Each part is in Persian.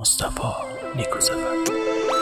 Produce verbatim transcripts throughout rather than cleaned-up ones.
مصطفی نیکوزفر.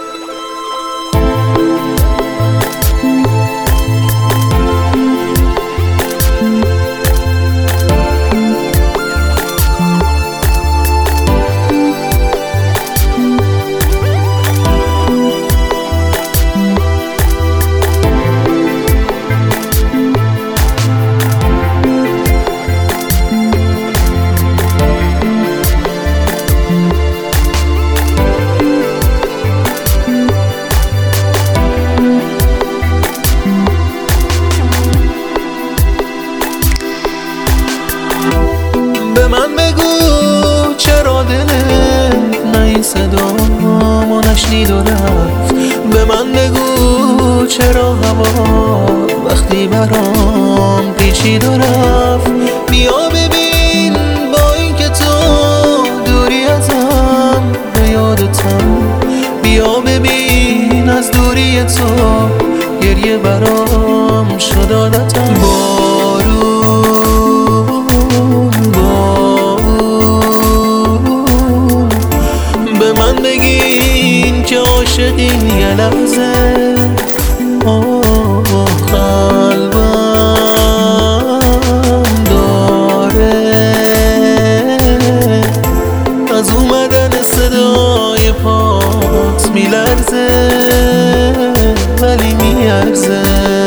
به من بگو چرا دلت نه این صدامو نشنید و رفت. به من بگو چرا هوا وقتی برام پیچید و رفت. بیا ببین با این که تو دوری ازم به یادتم. بیا ببین از دوری تو گریه برام شد عادتم. که عاشقی یه لحظه آه قلبم داره از اومدن صدای پات میلرزه ولی میارزه.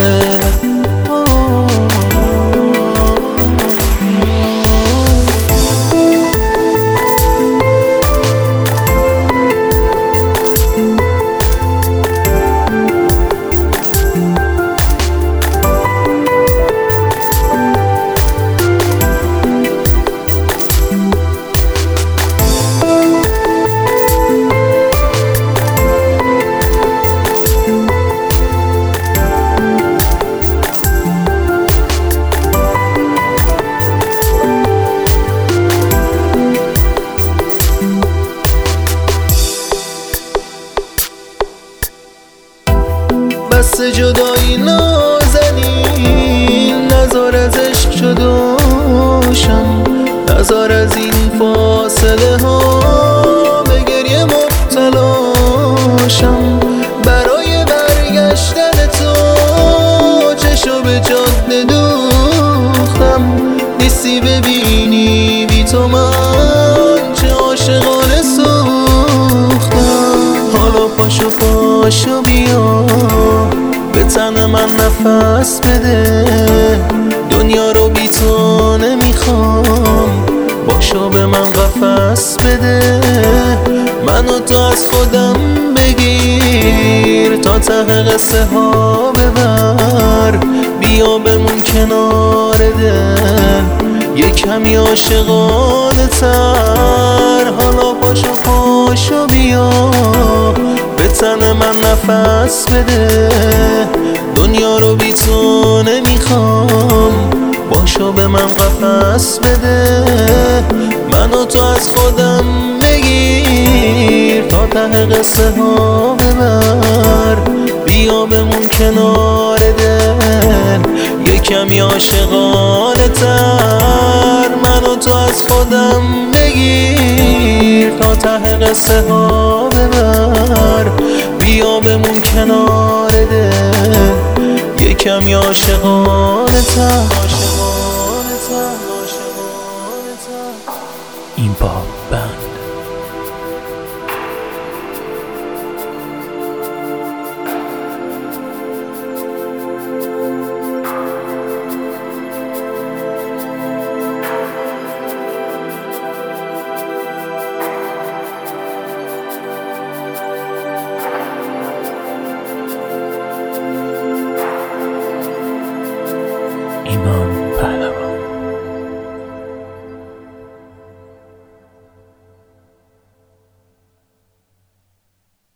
بس جدایی نازنین نزار از عشق جداشم. نزار از این فاصله ها به گریه مبتلاشم. برای برگشتن تو چشو به جاده دوختم. نیستی ببینی بی تو من چه عاشقانه سوختم. حالا پاشو پاشو بیا به تن من نفس بده. دنیا رو بی تو نمیخوام باشو به من قفس بده. منو تو از خودم بگیر تا ته قصه ها ببر. بیا بمون کنار دل یه کمی عاشقانه تر. حالا پاشو پاشو بیا به تن من نفس بده. دنیا رو بی تو نمیخوام باشو به من قفس بده. منو تو از خودم بگیر تا ته قصه ها ببر. بیا بمون کنار دل یه کمی عاشقانه تر. منو تو از خودم بگیر تا ته قصه ها ببر. بیا بمون کنار دل یه کمی عاشقانه تر. این پاپ بند